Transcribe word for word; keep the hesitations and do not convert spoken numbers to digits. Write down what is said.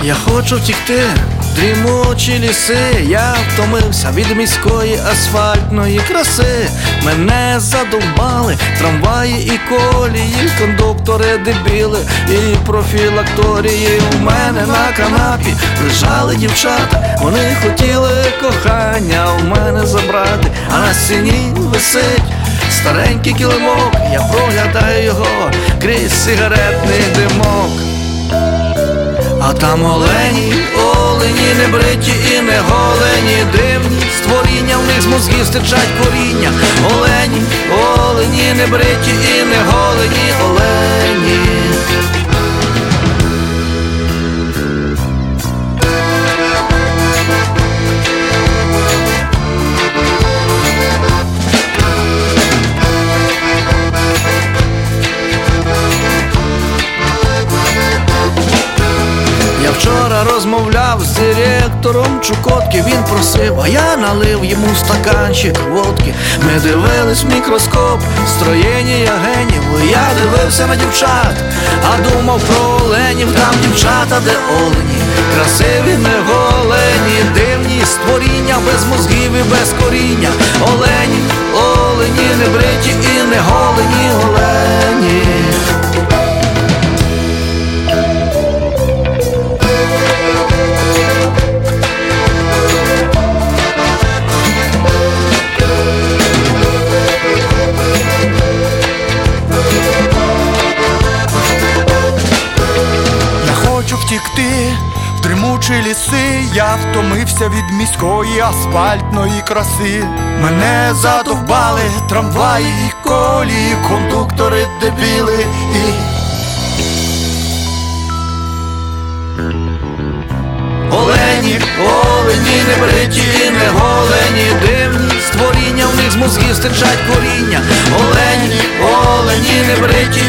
Я хочу втікти в дрімучі ліси. Я втомився від міської асфальтної краси. Мене задовбали трамваї і колії, кондуктори дебіли і профілакторії. У мене на канапі лежали дівчата, вони хотіли кохання у мене забрати. А на стіні висить старенький килимок, я проглядаю його крізь сигаретний димок. А там олені, олені, не бриті і не голені, дивні створіння, в них з мозгів стичать коріння. Олені, олені, не бриті і не голені, олені. Я вчора розмовляв з директором Чукотки. Він просив, а я налив йому стаканчик водки. Ми дивились в мікроскоп строєння генів. Я дивився на дівчат, а думав про оленів. Там дівчата, де олені, красиві, не голені, дивні створіння, без мозгів і без коріння. Олені, олені, не бриті і не голені, олені. Втікти в дрімучі ліси. Я втомився від міської асфальтної краси. Мене задовбали трамваї і колії, кондуктори дебіли і... Олені, олені, не бриті і не голені, дивні створіння, в них з мозгів стичать коріння. Олені, олені, не бриті